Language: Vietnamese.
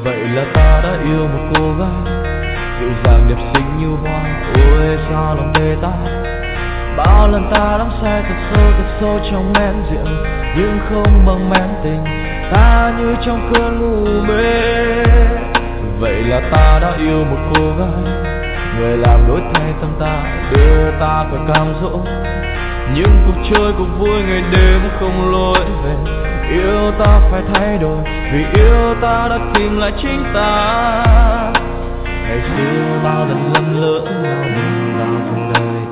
Vậy là ta đã yêu một cô gái dịu dàng đẹp xinh như hoa. Ôi sao lòng đê ta, bao lần ta đắm say thật sâu trong men rượu, nhưng không bằng men tình. Ta như trong cơn ngủ mê. Vậy là ta đã yêu một cô gái, người làm đổi thay tâm ta, đưa ta khỏi cam dỗ. Nhưng cuộc chơi cuộc vui ngày đêm không lối về. Yêu ta phải thay đổi, vì yêu ta đã tìm lại chính ta. Ngày xưa bao lần lầm lỡ lao mình vào vòng đời,